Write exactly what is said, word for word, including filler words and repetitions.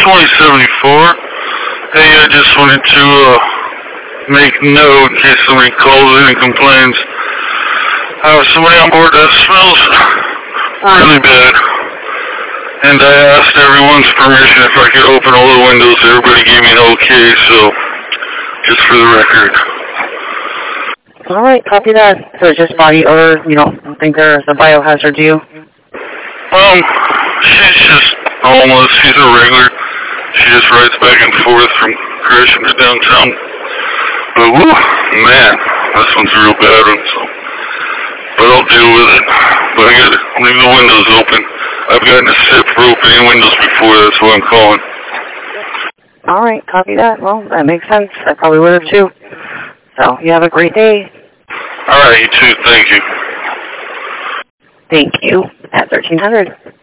twenty seventy-four. Hey, I just wanted to uh, make note in case somebody calls in and complains. I have somebody on board that smells really bad. And I asked everyone's permission if I could open all the windows. Everybody gave me an okay, so just for the record. All right, copy that. So it's just body odor. You don't think there's a biohazard, do you? Um, she's just homeless. She's a regular. She just rides back and forth from Gresham to downtown. But woo, man, this one's a real bad one. So, but I'll deal with it. But I gotta leave the windows open. I've gotten a sip for opening windows before. That's why I'm calling. All right, copy that. Well, that makes sense. I probably would have too. So you have a great day. All right, you too. Thank you. Thank you. At thirteen hundred.